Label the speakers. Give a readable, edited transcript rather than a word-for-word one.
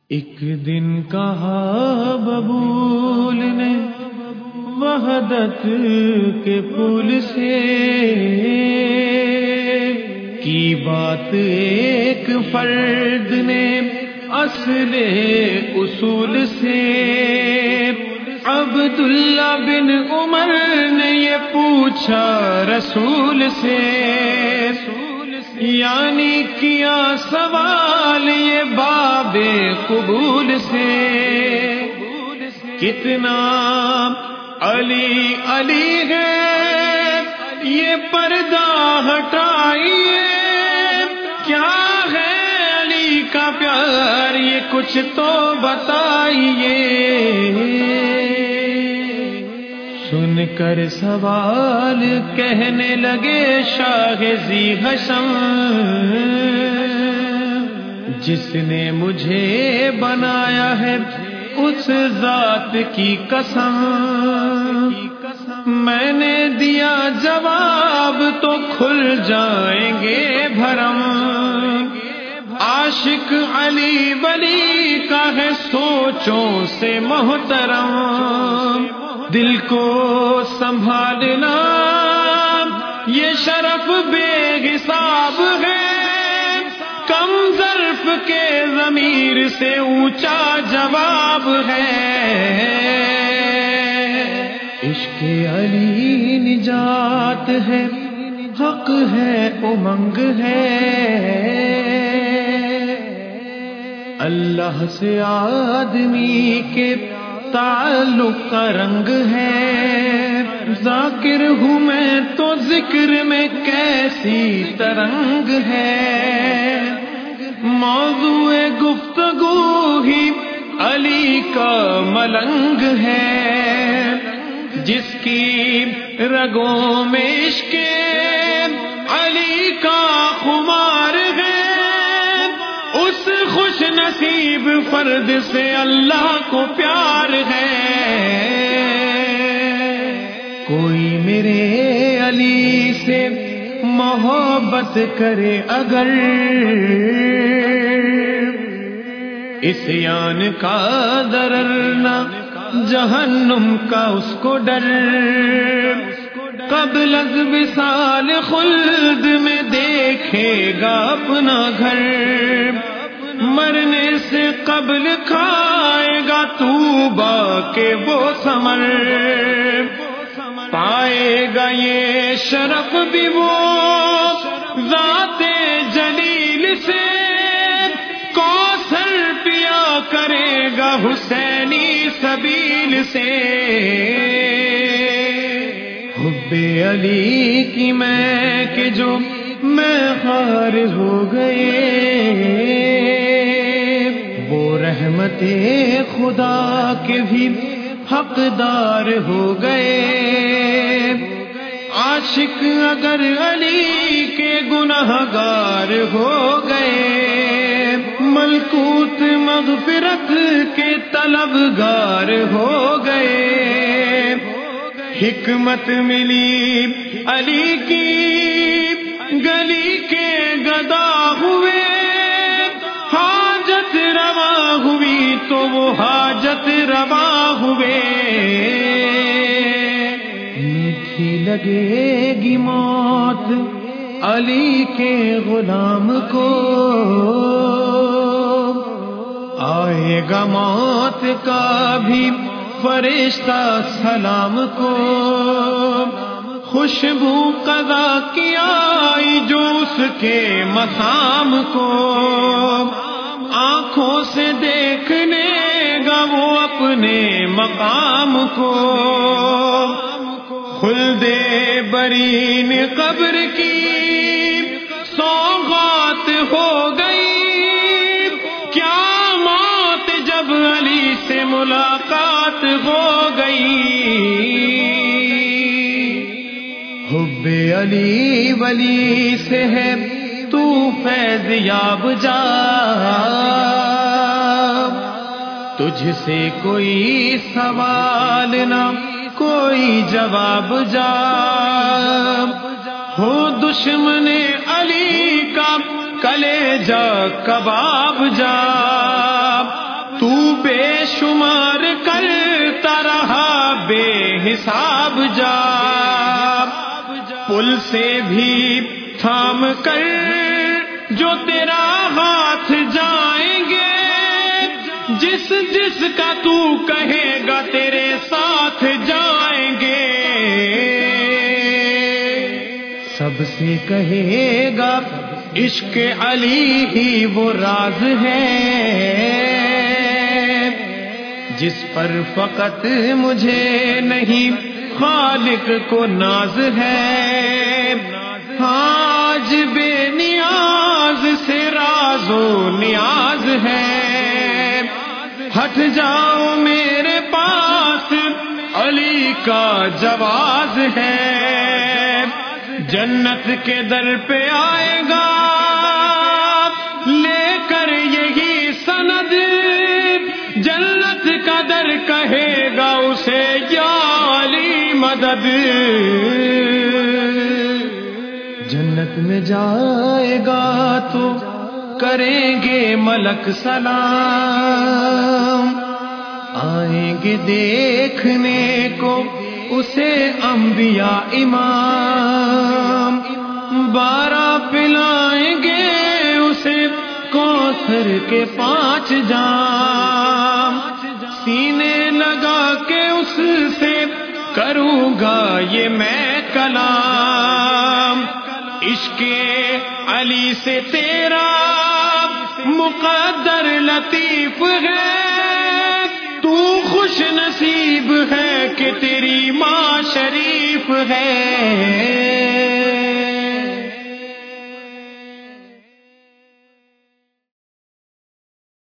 Speaker 1: ایک دن کہا ببول نے وحدت کے پل سے، کی بات ایک فرد نے اصل اصول سے۔ عبداللہ بن عمر نے یہ پوچھا رسول سے، یعنی کیا سوال یہ باب قبول سے، کتنا علی علی ہے یہ پردہ ہٹائیے، کیا ہے علی کا پیار یہ کچھ تو بتائیے۔ سن کر سوال کہنے لگے شاہ ذی حشم، جس نے مجھے بنایا ہے اس ذات کی قسم، میں نے دیا جواب تو کھل جائیں گے بھرم، عاشق علی ولی کا ہے سوچوں سے محترم، دل کو سنبھالنا یہ شرف بے حساب ہے، کم ظرف کے ضمیر سے اونچا جواب ہے، عشق علی نجات ہے حق ہے امنگ ہے، اللہ سے آدمی کے تعلق کا رنگ ہے، ذاکر ہوں میں تو ذکر میں کیسی ترنگ ہے، موضوع گفتگو ہی علی کا ملنگ ہے، جس کی رگوں میں عشق علی کا خمار ہے، اس خوش نصیب فرد سے اللہ کو پیار ہے، کوئی میرے علی سے محبت کرے اگر، عصیان کا ضرر نہ جہنم کا اس کو ڈر، قبل از وصال خلد میں دیکھے گا اپنا گھر، مرنے سے قبل کھائے گا طوبیٰ کے وہ ثمر، پائے گا یہ شرف بھی وہ ذات جلیل سے، کوثر پیا کرے گا حسینی سبیل سے، حب علی کی میں کہ جو میں خار ہو گئے، وہ رحمت خدا کے بھی حقدار ہو گئے، عاشق اگر علی کے گنہگار ہو گئے، ملکوت مغفرت کے طلبگار ہو گئے، حکمت ملی علی کی گلی کے گدا ہوئے، حاجت روا ہوئی تو وہ حاجت روا ہوئے، میٹھی لگے گی موت علی کے غلام کو، آئے گا موت کا بھی فرشتہ سلام کو، خوشبو قضا کی آئی جو اس کے مقام کو، آنکھوں سے دیکھنے گا وہ اپنے مقام کو، خلد برین قبر کی سوغات ہو گئی، کیا موت جب علی سے ملاقات ہو گئی، حب علی ولی سے ہے تو فیض یاب جا، تجھ سے کوئی سوال نہ کوئی جواب جا، ہو دشمن علی کا کلیجہ کباب جا، حساب جا، پل سے بھی تھام کر جو تیرا ہاتھ جائیں گے، جس جس کا تو کہے گا تیرے ساتھ جائیں گے، سب سے کہے گا عشق علی ہی وہ راز ہے جس پر فقط مجھے نہیں خالق کو ناز ہے، آج بے نیاز سے راز و نیاز ہے، ہٹ جاؤ میرے پاس علی کا جواز ہے، جنت کے در پہ آئے گا لے کر یہی سند، جنت کا در کہے گا اسے یا علی مدد، جنت میں جائے گا تو کریں گے ملک سلام، آئیں گے دیکھنے کو اسے انبیاء امام، 12 پلائیں گے اسے کوثر کے 5 جام، سینے لگا کے اس سے کروں گا یہ میں کلام، عشق علی سے تیرا مقدر لطیف ہے، تو خوش نصیب ہے کہ تیری ماں شریف ہے۔